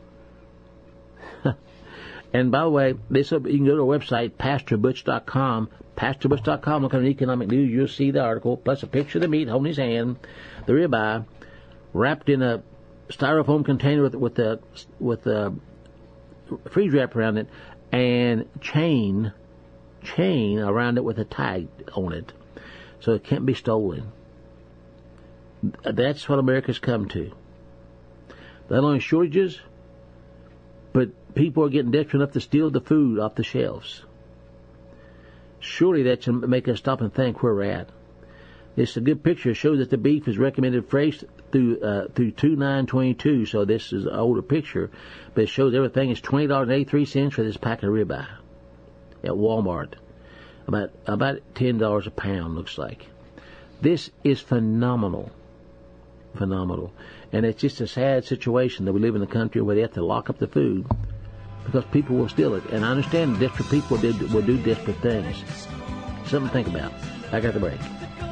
And by the way, this you can go to our website, pastor butch dot com. pastor butch dot com. Look on economic news. You'll see the article, plus a picture of the meat holding his hand, the ribeye, wrapped in a styrofoam container with with a with a freeze wrap around it, and chain chain around it with a tag on it, so it can't be stolen. That's what America's come to. Not only shortages, but people are getting desperate enough to steal the food off the shelves. Surely that should make us stop and think where we're at. It's a good picture. It shows that the beef is recommended fresh through uh, through two nine twenty-two, so this is an older picture, but it shows everything is twenty dollars and eighty-three cents for this pack of ribeye at Walmart. About about ten dollars a pound, looks like. This is phenomenal. Phenomenal. And it's just a sad situation that we live in a country where they have to lock up the food because people will steal it. And I understand desperate people will do, will do desperate things. Something to think about. I got the break.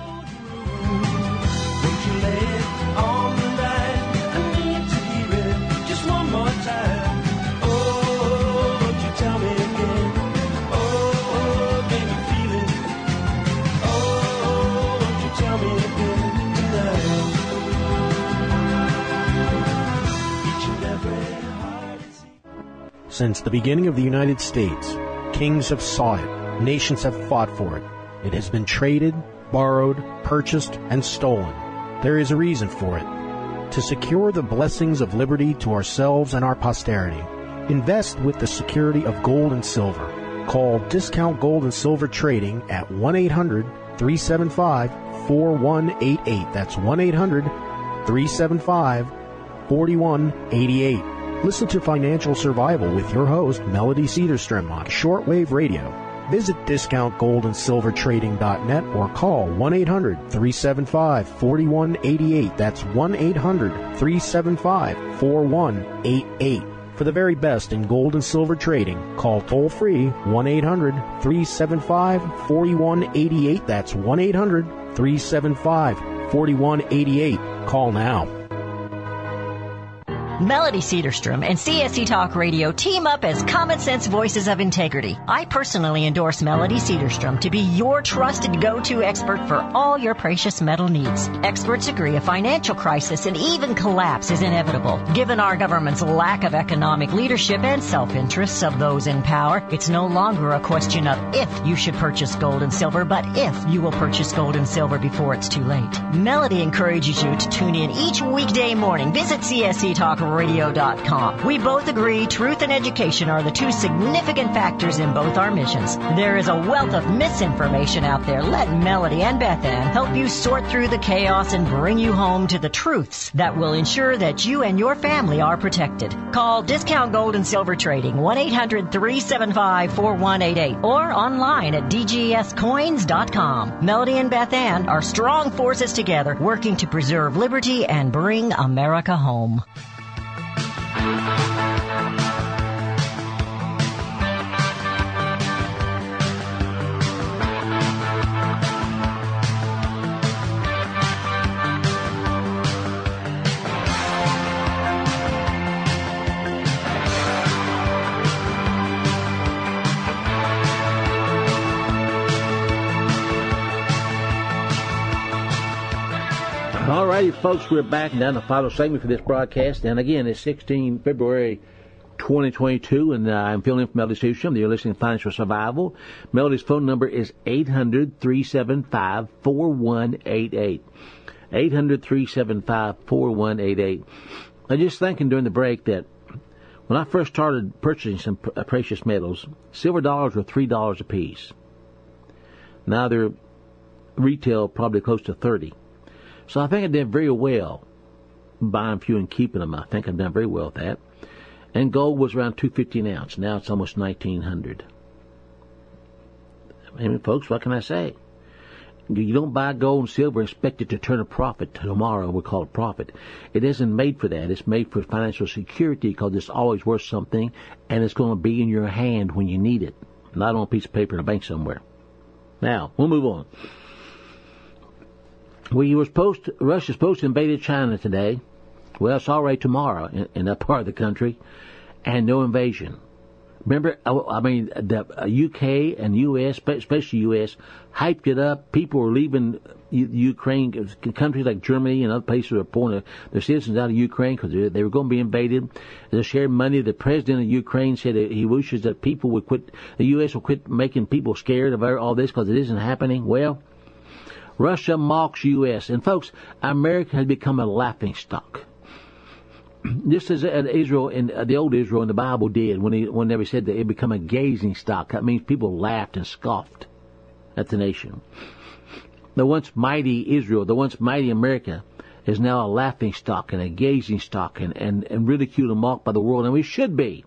Won't you lay it on the line? I need to hear it just one more time. Oh, won't you tell me again? Oh, can you feel it? Oh, won't you tell me again tonight? Each and every heart is... Since the beginning of the United States, kings have sought it, nations have fought for it. It has been traded, borrowed, purchased, and stolen. There is a reason for it. To secure the blessings of liberty to ourselves and our posterity, invest with the security of gold and silver. Call Discount Gold and Silver Trading at one eight hundred three seven five four one eight eight. That's one eight hundred three seven five four one eight eight. Listen to Financial Survival with your host, Melody Cedarstrom, on shortwave radio. Visit discount gold and silver trading dot net or call one eight hundred three seven five four one eight eight. That's one eight hundred three seven five four one eight eight. For the very best in gold and silver trading, call toll-free one eight hundred three seven five four one eight eight. That's one eight hundred three seven five four one eight eight. Call now. Melody Cedarstrom and C S C Talk Radio team up as common sense voices of integrity. I personally endorse Melody Cedarstrom to be your trusted go-to expert for all your precious metal needs. Experts agree a financial crisis and even collapse is inevitable. Given our government's lack of economic leadership and self-interests of those in power, it's no longer a question of if you should purchase gold and silver, but if you will purchase gold and silver before it's too late. Melody encourages you to tune in each weekday morning. Visit C S C Talk radio dot com. We both agree truth and education are the two significant factors in both our missions. There is a wealth of misinformation out there. Let Melody and Beth Ann help you sort through the chaos and bring you home to the truths that will ensure that you and your family are protected. Call Discount Gold and Silver Trading, one eight hundred three seven five four one eight eight, or online at d g s coins dot com. Melody and Beth Ann are strong forces together working to preserve liberty and bring America home. All righty, folks, we're back down the final segment for this broadcast. And again, it's sixteen February twenty twenty-two, and uh, I'm filling in for Melody Seastrom. You're listening to Financial Survival. Melody's phone number is eight hundred three seven five four one eight eight. eight hundred three seven five four one eight eight. I'm just thinking during the break that when I first started purchasing some pr- precious metals, silver dollars were three dollars a piece. Now they're retail probably close to thirty. So I think I did very well buying a few and keeping them. I think I've done very well with that. And gold was around two fifty an ounce. Now it's almost nineteen hundred. I mean, folks, what can I say? You don't buy gold and silver and expect it to turn a profit tomorrow. We call it profit. It isn't made for that. It's made for financial security because it's always worth something, and it's going to be in your hand when you need it, not on a piece of paper in a bank somewhere. Now, we'll move on. We were supposed to, Russia's supposed to invade China today. Well, it's already tomorrow in, in that part of the country, and no invasion. Remember, I mean, the U K and U S, especially U S, hyped it up. People were leaving Ukraine, countries like Germany and other places were pulling their citizens out of Ukraine because they were going to be invaded. They shared money. The president of Ukraine said that he wishes that people would quit, the U S will quit making people scared of all this because it isn't happening. Well, Russia mocks U S. And folks, America has become a laughingstock. Just as Israel, in uh, the old Israel in the Bible did, when he whenever he said that it become a gazing stock. That means people laughed and scoffed at the nation. The once mighty Israel, the once mighty America, is now a laughing stock and a gazing stock and, and, and ridiculed and mocked by the world, and we should be.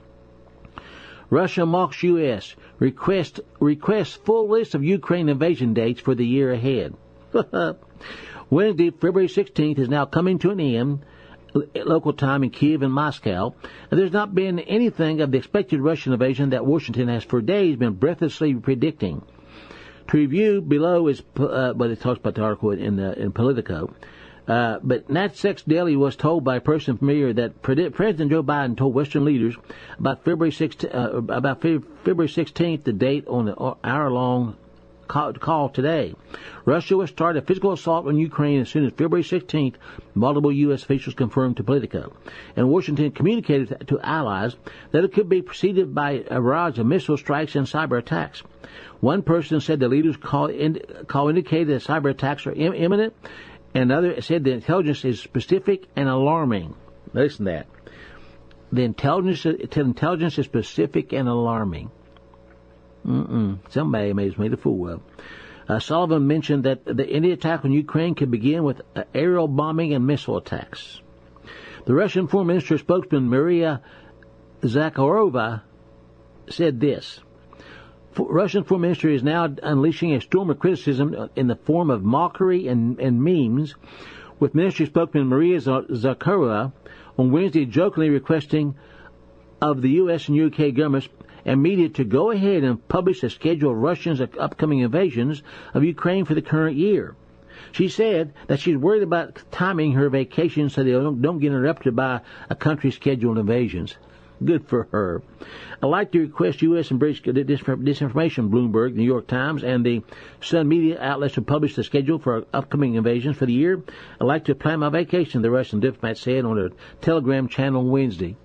Russia mocks U S. Request requests full list of Ukraine invasion dates for the year ahead. Wednesday, February sixteenth, is now coming to an end, local time in Kiev and Moscow. And there's not been anything of the expected Russian invasion that Washington has for days been breathlessly predicting. To review below is, uh, but it talks about the article in the, in Politico. Uh, but NatSex Daily was told by a person familiar that President Joe Biden told Western leaders about February sixteenth, uh, about February sixteenth, the date on the hour-long call, call today. Russia will start a physical assault on Ukraine as soon as February sixteenth, multiple U S officials confirmed to Politico. And Washington communicated to allies that it could be preceded by a barrage of missile strikes and cyber attacks. One person said the leaders' call, in, call indicated that cyber attacks are im- imminent. And another said the intelligence is specific and alarming. Listen to that. The intelligence, the intelligence is specific and alarming. Mm-mm. Somebody has made a fool of. Uh, Sullivan mentioned that the any attack on Ukraine could begin with uh, aerial bombing and missile attacks. The Russian Foreign Ministry spokesman Maria Zakharova said this. Russian Foreign Ministry is now unleashing a storm of criticism in the form of mockery and, and memes, with Ministry spokesman Maria Zakharova on Wednesday jokingly requesting of the U S and U K governments and media to go ahead and publish a schedule of Russia's upcoming invasions of Ukraine for the current year. She said that she's worried about timing her vacation so they don't, don't get interrupted by a country's scheduled invasions. Good for her. I'd like to request U S and British disinformation, Bloomberg, New York Times, and the Sun media outlets to publish the schedule for upcoming invasions for the year. I'd like to plan my vacation, the Russian diplomat said on a Telegram channel on Wednesday.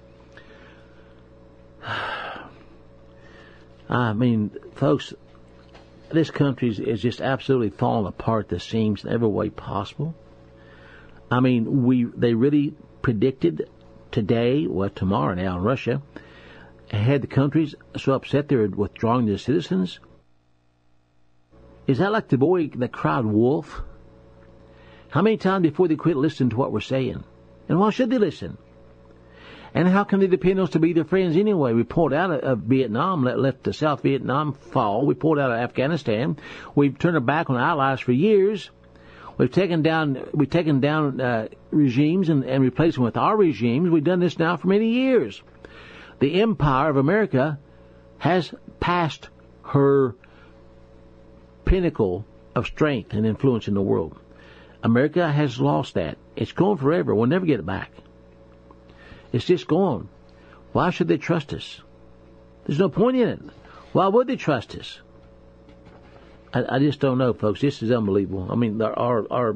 I mean, folks, this country is just absolutely falling apart at the seams in every way possible. I mean, we they really predicted today, well, tomorrow now in Russia, had the countries so upset they were withdrawing their citizens? Is that like the boy that cried wolf? How many times before they quit listening to what we're saying? And why should they listen? And how can they depend on us to be their friends anyway? We pulled out of Vietnam, let, left the South Vietnam fall. We pulled out of Afghanistan. We've turned our back on allies for years. We've taken down, we've taken down uh, regimes and, and replaced them with our regimes. We've done this now for many years. The empire of America has passed her pinnacle of strength and influence in the world. America has lost that. It's gone forever. We'll never get it back. It's just gone. Why should they trust us? There's no point in it. Why would they trust us? I, I just don't know, folks. This is unbelievable. I mean, our our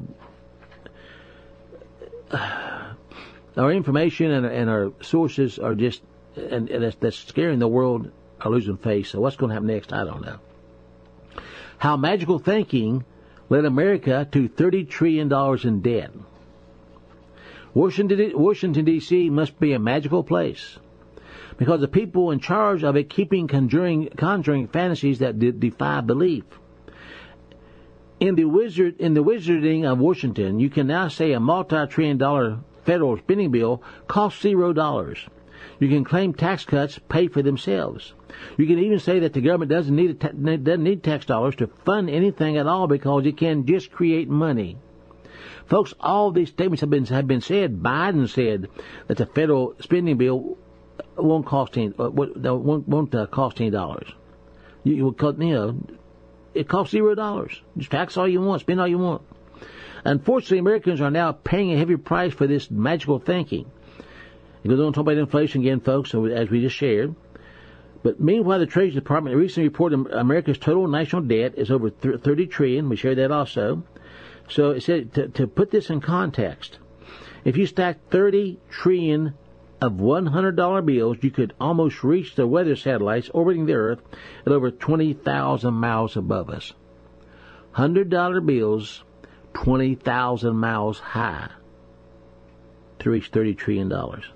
our information and, and our sources are just, and, and that's, that's scaring the world, are losing face. So what's going to happen next? I don't know. How magical thinking led America to thirty trillion dollars in debt. Washington, Washington, D C must be a magical place because the people in charge of it keeping conjuring, conjuring fantasies that de- defy belief. In the wizard, in the wizarding of Washington, you can now say a multi-trillion dollar federal spending bill costs zero dollars. You can claim tax cuts pay for themselves. You can even say that the government doesn't need a ta- doesn't need tax dollars to fund anything at all because it can just create money. Folks, all these statements have been have been said. Biden said that the federal spending bill won't cost any uh, won't won't uh, cost any dollars. You, you, you know, it costs zero dollars. Just tax all you want, spend all you want. Unfortunately, Americans are now paying a heavy price for this magical thinking. It goes on to talk about inflation again, folks, as we just shared. But meanwhile, the Treasury Department recently reported America's total national debt is over thirty trillion dollars. We shared that also. So it said to, to put this in context, if you stack thirty trillion dollars of one hundred dollar bills, you could almost reach the weather satellites orbiting the Earth at over twenty thousand miles above us. one hundred dollar bills, twenty thousand miles high to reach thirty trillion dollars.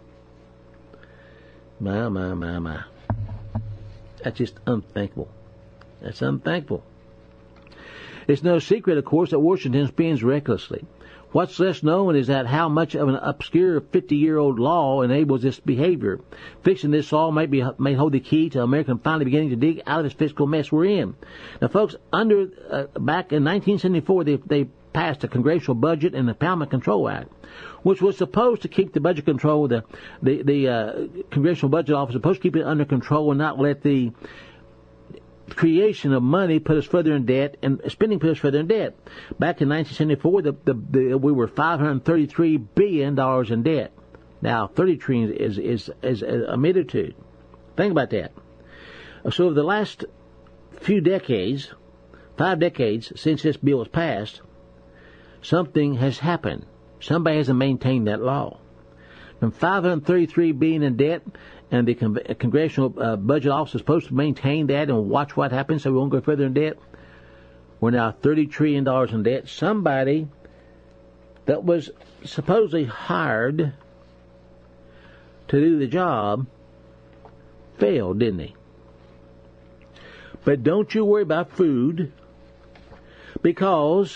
My, my, my, my. That's just unthinkable. That's unthinkable. It's no secret, of course, that Washington spends recklessly. What's less known is that how much of an obscure fifty-year-old law enables this behavior. Fixing this law may be may hold the key to America finally beginning to dig out of this fiscal mess we're in. Now, folks, under uh, back in nineteen seventy-four, they they passed a Congressional Budget and Impoundment Control Act, which was supposed to keep the budget control. The the the uh, Congressional Budget Office was supposed to keep it under control and not let the creation of money put us further in debt and spending put us further in debt. Back in nineteen seventy-four, the, the, the, we were five hundred thirty-three billion dollars in debt. Now, thirty trillion is, is, is a magnitude. Think about that. So over the last few decades, five decades since this bill was passed, something has happened. Somebody hasn't maintained that law. From five hundred thirty-three billion dollars in debt, and the Con- Congressional uh, Budget Office is supposed to maintain that and watch what happens so we won't go further in debt. We're now thirty trillion dollars in debt. Somebody that was supposedly hired to do the job failed, didn't he? But don't you worry about food, because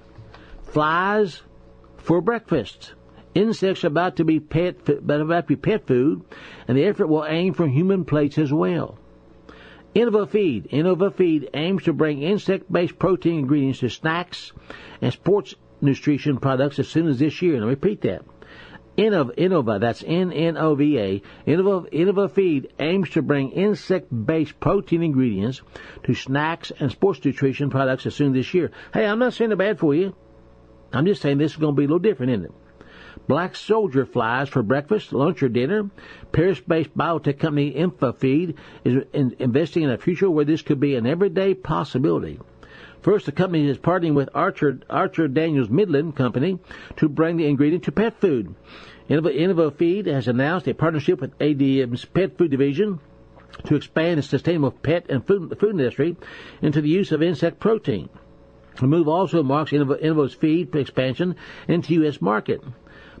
flies for breakfast. Insects are about to be pet, about to be pet food, and the effort will aim for human plates as well. InnovaFeed. InnovaFeed aims to bring insect-based protein ingredients to snacks and sports nutrition products as soon as this year. And I repeat that. Innova, Innova, that's N N O V A. Innova, InnovaFeed aims to bring insect-based protein ingredients to snacks and sports nutrition products as soon as this year. Hey, I'm not saying they're bad for you. I'm just saying this is going to be a little different, isn't it? Black soldier flies for breakfast, lunch, or dinner. Paris-based biotech company InnovaFeed is in investing in a future where this could be an everyday possibility. First, the company is partnering with Archer, Archer Daniels Midland Company to bring the ingredient to pet food. Innova, InnovaFeed has announced a partnership with A D M's Pet Food Division to expand its sustainable pet and food, food industry into the use of insect protein. The move also marks Innova, Innova's feed expansion into the U S market.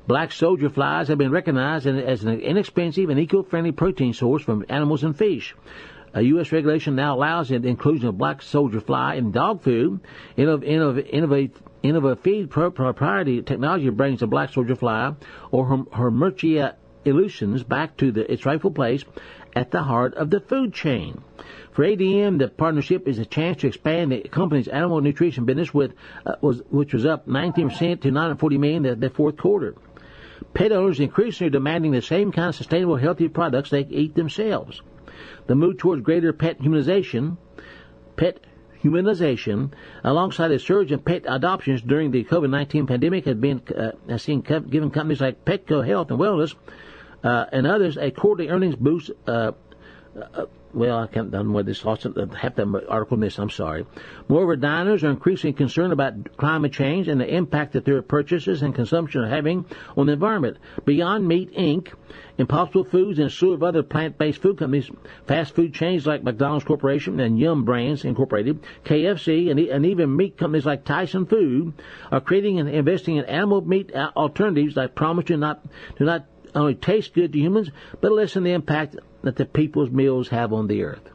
Black soldier flies have been recognized as an inexpensive and eco-friendly protein source from animals and fish. A U S regulation now allows the inclusion of black soldier fly in dog food. Innovative, innovative, innovative feed proprietary technology brings the black soldier fly or Hermertia illusions back to the, its rightful place at the heart of the food chain. For A D M, the partnership is a chance to expand the company's animal nutrition business, with uh, was which was up nineteen percent to nine hundred forty million dollars the, the fourth quarter. Pet owners are increasingly demanding the same kind of sustainable, healthy products they eat themselves. The move towards greater pet humanization, pet humanization, alongside a surge in pet adoptions during the COVID nineteen pandemic, has been uh, has seen co- given companies like Petco Health and Wellness uh, and others a quarterly earnings boost. Uh, uh, well, I can't done with this. Lost half the article in this. I'm sorry. Moreover, diners are increasingly concerned about climate change and the impact that their purchases and consumption are having on the environment. Beyond Meat Incorporated, Impossible Foods, and a slew of other plant-based food companies, fast food chains like McDonald's Corporation and Yum Brands Incorporated, K F C, and, and even meat companies like Tyson Food are creating and investing in animal meat alternatives that promise to not to not only taste good to humans, but lessen the impact that the people's meals have on the earth.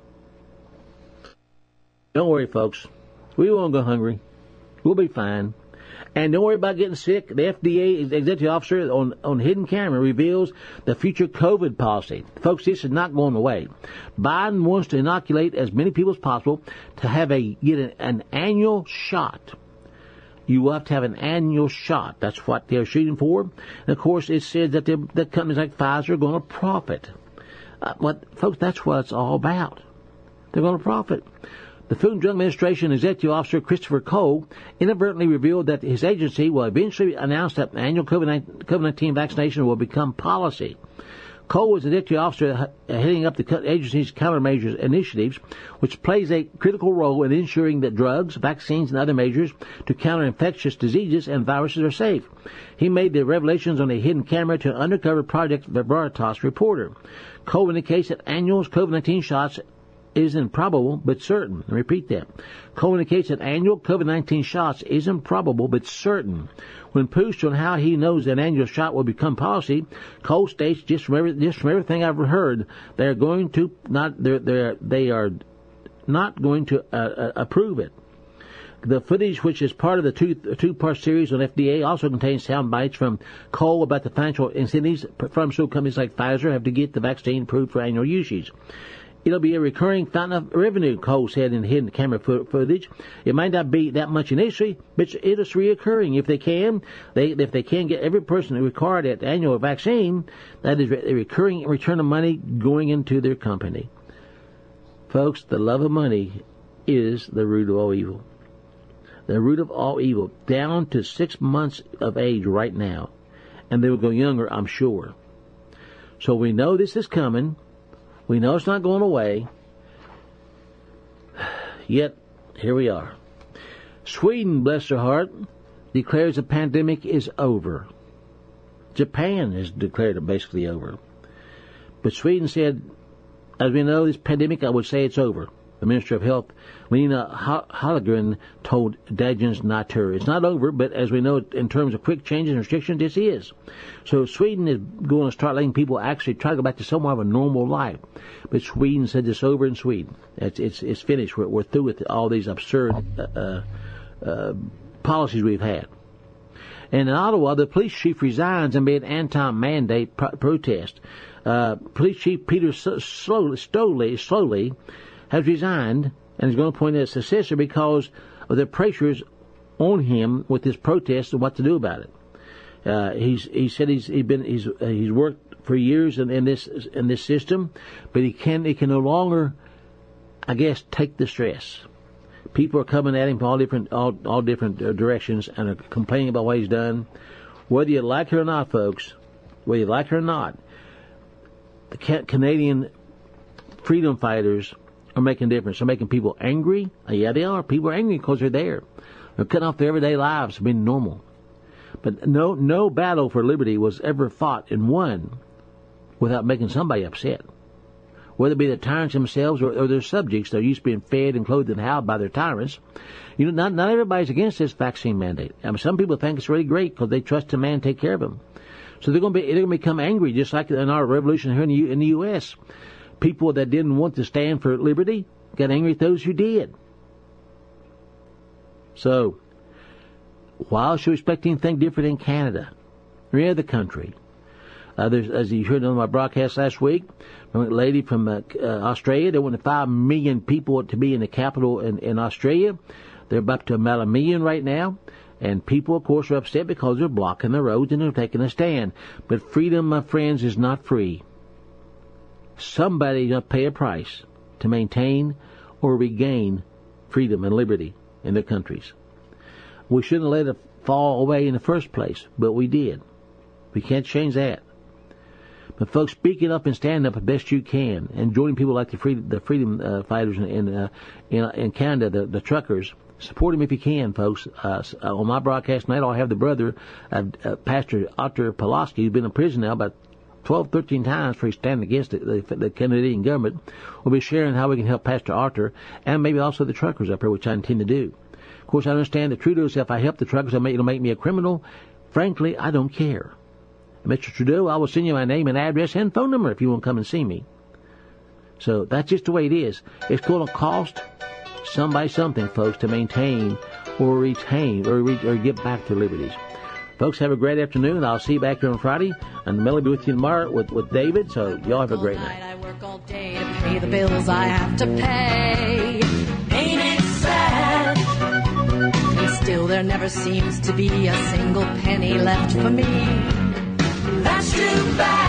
Don't worry, folks. We won't go hungry. We'll be fine. And don't worry about getting sick. The F D A executive officer on, on hidden camera reveals the future COVID policy. Folks, this is not going away. Biden wants to inoculate as many people as possible to have a get an, an annual shot. You will have to have an annual shot. That's what they're shooting for. And of course, it says that, that companies like Pfizer are going to profit. Uh, what, folks, that's what it's all about. They're going to profit. The Food and Drug Administration Executive Officer Christopher Cole inadvertently revealed that his agency will eventually announce that annual COVID nineteen vaccination will become policy. Cole was the executive officer heading up the agency's countermeasures initiatives, which plays a critical role in ensuring that drugs, vaccines, and other measures to counter infectious diseases and viruses are safe. He made the revelations on a hidden camera to an undercover Project Veritas reporter. Cole indicates that annual COVID nineteen shots is improbable but certain. I repeat that. Cole indicates that annual COVID nineteen shots is improbable but certain. When pushed on how he knows an annual shot will become policy, Cole states, just from, every, just from everything I've heard, they're going to not they're, they're they are not going to uh, uh, approve it. The footage, which is part of the two, two-part series on F D A, also contains sound bites from Cole about the financial incentives pharmaceutical companies like Pfizer have to get the vaccine approved for annual usage. It'll be a recurring fountain of revenue, Cole said in hidden camera footage. It might not be that much initially, but it is reoccurring. If they can, they if they can get every person required at the annual vaccine, that is a recurring return of money going into their company. Folks, the love of money is the root of all evil. The root of all evil, down to six months of age right now. And they will go younger, I'm sure. So we know this is coming. We know it's not going away. Yet, here we are. Sweden, bless their heart, declares the pandemic is over. Japan has declared it basically over. But Sweden said, as we know, this pandemic, I would say it's over. The Minister of Health, Lena Hallengren, told Dagens Natur. It's not over, but as we know, in terms of quick changes and restrictions, this is. So Sweden is going to start letting people actually try to go back to somewhat of a normal life. But Sweden said it's over in Sweden. It's it's, it's finished. We're, we're through with all these absurd uh, uh, policies we've had. And in Ottawa, the police chief resigns amid anti-mandate pro- protest. Uh, police chief Peter slowly, slowly, slowly has resigned and is going to appoint a successor because of the pressures on him with this protest and what to do about it. Uh, he's he said he's he's been he's uh, he's worked for years in, in this in this system, but he can he can no longer, I guess, take the stress. People are coming at him from all different all all different uh, directions and are complaining about what he's done. Whether you like it or not, folks, whether you like it or not, the Canadian freedom fighters are making a difference. They're making people angry. Yeah, they are. People are angry because they're there. They're cutting off their everyday lives, being normal. But no, no battle for liberty was ever fought and won without making somebody upset. whether it be the tyrants themselves or, or their subjects. They're used to being fed and clothed and housed by their tyrants. You know, not, not everybody's against this vaccine mandate. I mean, some people think it's really great because they trust the man to take care of them. So they're going to be, they're going to become angry, just like in our revolution here in the, U, in the U S People that didn't want to stand for liberty got angry at those who did. So, why should we expect anything different in Canada or any other country? Uh, there's, as you heard on my broadcast last week, a lady from uh, uh, Australia, they wanted five million people to be in the capital in, in Australia. They're up to about a million right now. And people, of course, are upset because they're blocking the roads and they're taking a stand. But freedom, my friends, is not free. Somebody's going to pay a price to maintain or regain freedom and liberty in their countries. We shouldn't let it fall away in the first place, but we did. We can't change that. But folks, speaking up and standing up as best you can, and joining people like the freedom, the freedom uh, fighters in in, uh, in in Canada, the, the truckers, support them if you can, folks. Uh, on my broadcast tonight, I'll have the brother, uh, uh, Pastor Otto Pulaski, who's been in prison now about twelve, thirteen times for his stand against the, the, the Canadian government. We'll be sharing how we can help Pastor Arthur and maybe also the truckers up here, which I intend to do. Of course, I understand that Trudeau said if I help the truckers, it'll make, it'll make me a criminal. Frankly, I don't care. Mister Trudeau, I will send you my name and address and phone number if you want to come and see me. So that's just the way it is. It's going to cost somebody something, folks, to maintain or retain or, re- or get back their liberties. Folks, have a great afternoon. I'll see you back here on Friday. And Melly will be with you tomorrow with, with David. So y'all have a great night. I work all day to pay the bills I have to pay. Ain't it sad? And still there never seems to be a single penny left for me. That's too bad.